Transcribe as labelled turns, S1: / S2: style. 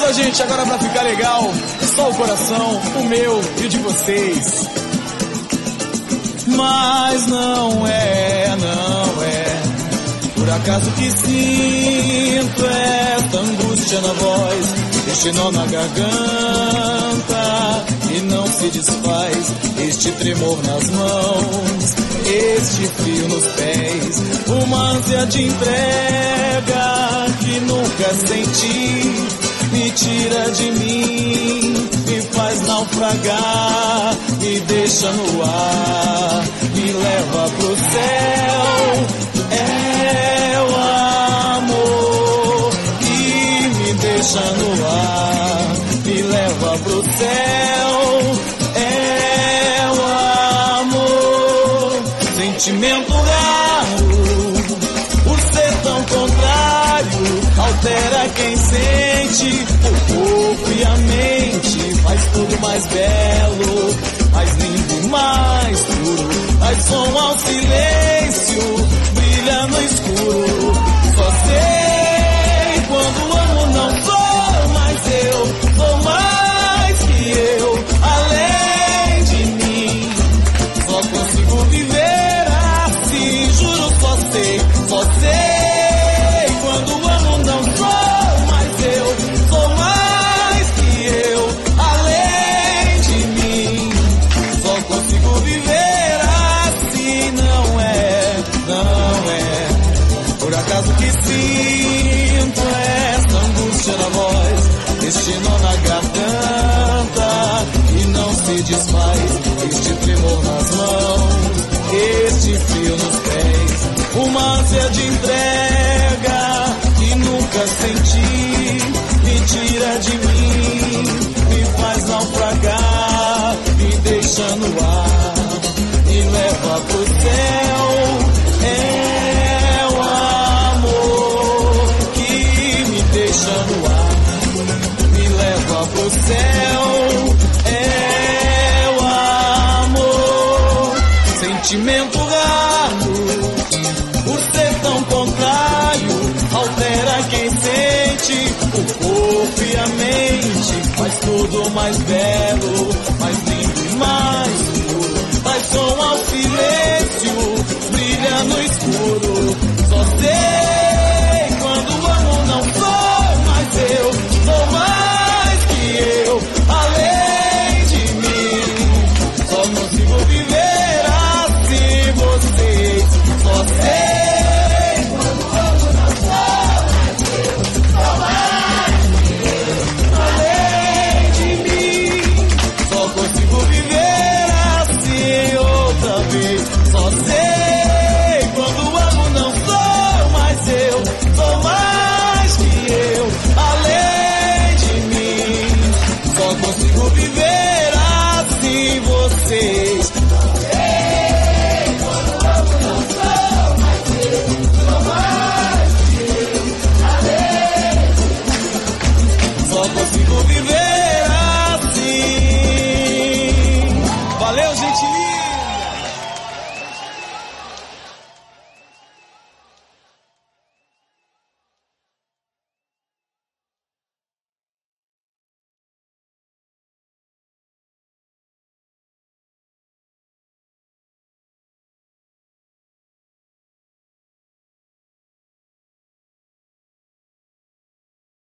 S1: Então, gente, agora pra ficar legal, só o coração, o meu e o de vocês. Mas não é por acaso que sinto esta angústia na voz, este nó na garganta e não se desfaz, este tremor nas mãos, este frio nos pés, uma ânsia de entrega que nunca senti, me tira de mim, me faz naufragar, me deixa no ar, me leva pro céu. É o amor que me deixa no ar, me leva pro céu. É o amor, sentimento raro, por ser tão contrário, altera quem sente, o corpo e a mente, faz tudo mais belo, mais lindo e mais puro, faz som ao silêncio, brilha no escuro. Só sei quando amo, não sou mais eu, sou mais que eu, além de mim. Só consigo viver assim, juro, só sei quando amo, não sou mais eu, sou mais que eu, além de mim. Só consigo viver assim, não é por acaso que sinto essa angústia na voz, este nó na garganta e não se desfaz, este tremor nas mãos, este frio nos pés, uma ânsia de entrega que nunca senti, me tira de mim, me faz naufragar, me deixa no ar, me leva pro céu. É o amor que me deixa no ar, me leva pro céu. É o amor, sentimento raro, por ser tão contrário, altera quem sente, o corpo e a mente, faz tudo mais belo,